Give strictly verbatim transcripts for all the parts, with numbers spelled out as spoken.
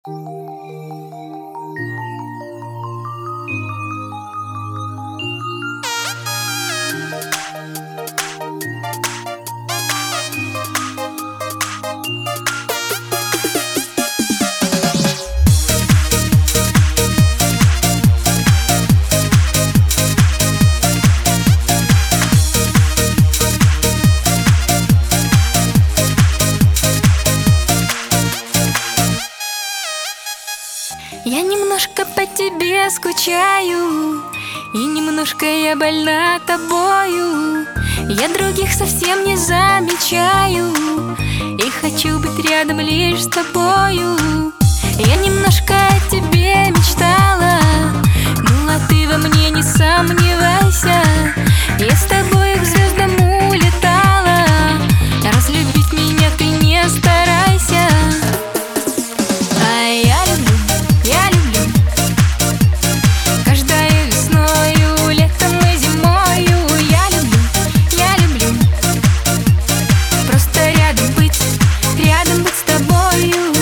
Я немножко по тебе скучаю, и немножко я больна тобою. Я других совсем не замечаю, и хочу быть рядом лишь с тобою. Я немножко о тебе мечтала, ну а ты во мне не сомневайся. Я с тобой к звездам улетала, разлюбить меня ты не старайся. А я люблю, я люблю каждой весною, летом и зимою. Я люблю, я люблю просто рядом быть, рядом быть с тобою.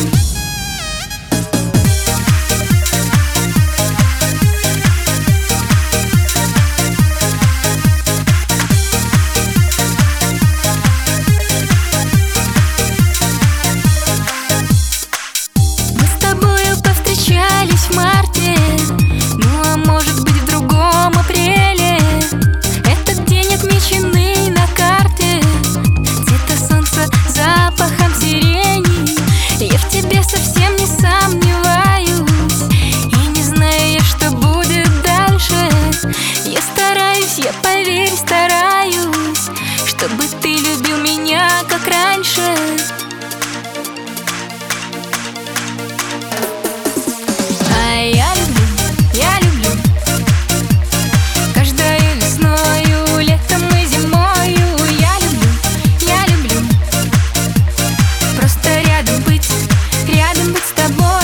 В марте, ну а может быть в другом апреле. Этот день отмеченный на карте цвета солнца, запахом сирени. Я в тебе совсем не сомневаюсь, и не знаю я, что будет дальше. Я стараюсь, я поверь, стараюсь, чтобы ты любил меня как раньше. Я люблю, я люблю каждой весною, летом и зимою. Я люблю, я люблю просто рядом быть, рядом быть с тобой.